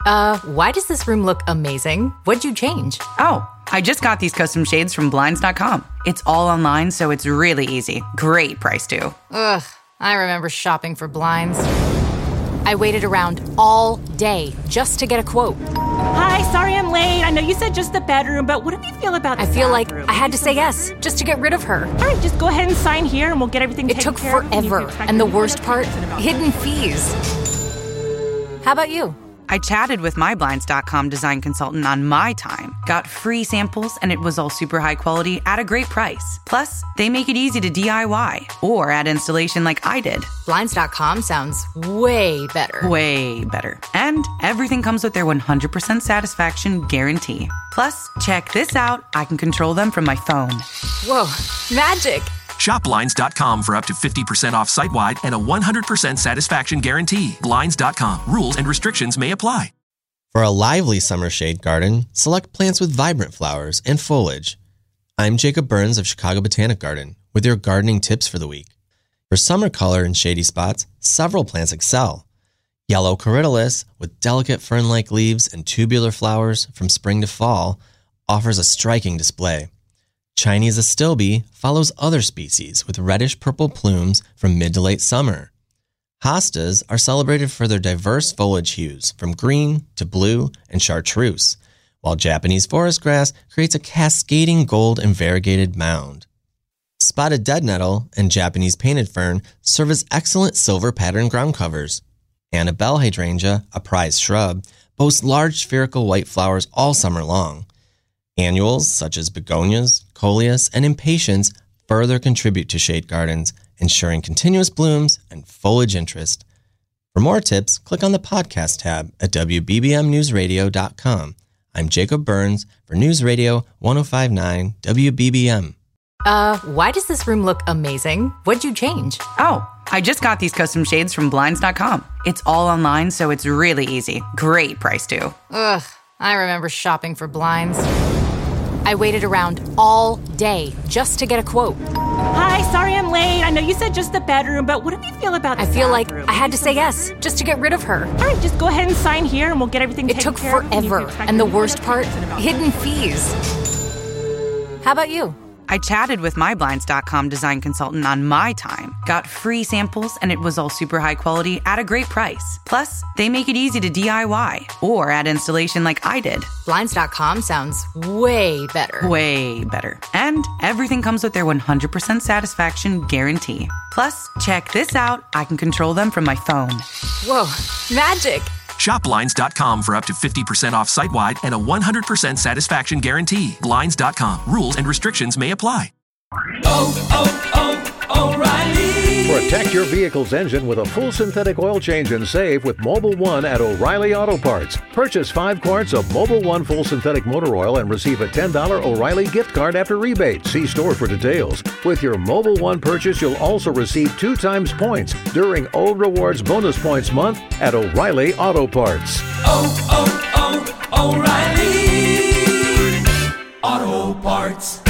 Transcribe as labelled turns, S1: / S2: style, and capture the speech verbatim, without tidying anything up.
S1: Uh, why does this room look amazing? What'd you change?
S2: Oh, I just got these custom shades from Blinds dot com. It's all online, so it's really easy. Great price, too.
S1: Ugh, I remember shopping for blinds. I waited around all day just to get a quote.
S3: Hi, sorry I'm late. I know you said just the bedroom, but what do you feel about the
S1: I feel
S3: bathroom?
S1: like I had to say yes just to get rid of her.
S3: All right, just go ahead and sign here and we'll get everything
S1: It
S3: taken
S1: took
S3: care of.
S1: forever, and the worst part, hidden fees. How about you?
S2: I chatted with my Blinds dot com design consultant on my time, got free samples, and it was all super high quality at a great price. Plus, they make it easy to D I Y or add installation like I did.
S1: Blinds dot com sounds way better.
S2: Way better. And everything comes with their one hundred percent satisfaction guarantee. Plus, check this out. I can control them from my phone.
S1: Whoa, magic.
S4: Shop Blinds dot com for up to fifty percent off site-wide and a one hundred percent satisfaction guarantee. Blinds dot com. Rules and restrictions may apply.
S5: For a lively summer shade garden, select plants with vibrant flowers and foliage. I'm Jacob Burns of Chicago Botanic Garden with your gardening tips for the week. For summer color in shady spots, several plants excel. Yellow corydalus, with delicate fern-like leaves and tubular flowers from spring to fall, offers a striking display. Chinese astilbe follows other species with reddish-purple plumes from mid to late summer. Hostas are celebrated for their diverse foliage hues from green to blue and chartreuse, while Japanese forest grass creates a cascading gold and variegated mound. Spotted dead nettle and Japanese painted fern serve as excellent silver pattern ground covers. Annabelle hydrangea, a prized shrub, boasts large spherical white flowers all summer long. Annuals such as begonias, coleus, and impatiens further contribute to shade gardens, ensuring continuous blooms and foliage interest. For more tips, click on the podcast tab at W B B M news radio dot com. I'm Jacob Burns for News Radio one oh five point nine W B B M.
S1: Uh, why does this room look amazing? What'd you change?
S2: Oh, I just got these custom shades from Blinds dot com. It's all online, so it's really easy. Great price, too.
S1: Ugh, I remember shopping for blinds. I waited around all day just to get a quote.
S3: Hi, sorry I'm late. I know you said just the bedroom, but what do you feel about the
S1: I feel
S3: bathroom?
S1: like I had to say yes just to get rid of her.
S3: All right, just go ahead and sign here and we'll get everything
S1: It
S3: taken
S1: took
S3: care of.
S1: forever, and the worst part, hidden fees. How about you?
S2: I chatted with my Blinds dot com design consultant on my time, got free samples, and it was all super high quality at a great price. Plus, they make it easy to D I Y or add installation like I did.
S1: Blinds dot com sounds way better.
S2: Way better. And everything comes with their one hundred percent satisfaction guarantee. Plus, check this out. I can control them from my phone.
S1: Whoa, magic.
S4: Shop Blinds dot com for up to fifty percent off site-wide and a one hundred percent satisfaction guarantee. Blinds dot com. Rules and restrictions may apply.
S6: Oh, oh, oh, O'Reilly.
S7: Protect your vehicle's engine with a full synthetic oil change and save with Mobil one at O'Reilly Auto Parts. Purchase five quarts of Mobil one full synthetic motor oil and receive a ten dollars O'Reilly gift card after rebate. See store for details. With your Mobil one purchase, you'll also receive two times points during O Rewards Bonus Points Month at O'Reilly Auto Parts.
S6: Oh, oh, oh, O'Reilly Auto Parts.